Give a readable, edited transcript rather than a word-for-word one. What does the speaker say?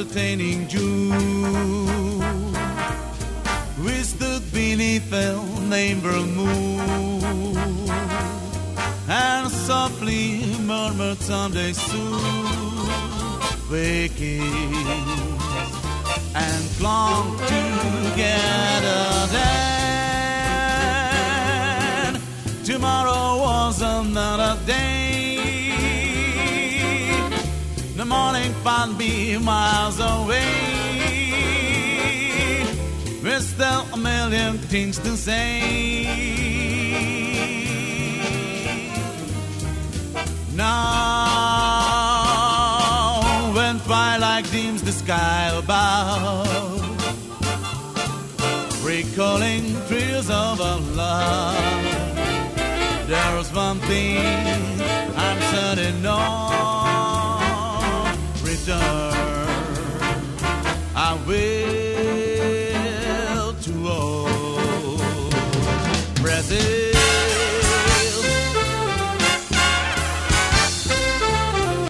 entertaining June. We stood beneath the neighbor moon and softly murmured someday soon we kissed and clung together then. Tomorrow was another day. The morning found me miles away. There's still a million things to say. Now, when twilight dims the sky above, recalling thrills of our love, there's one thing I'm certain of: return I will to old Brazil.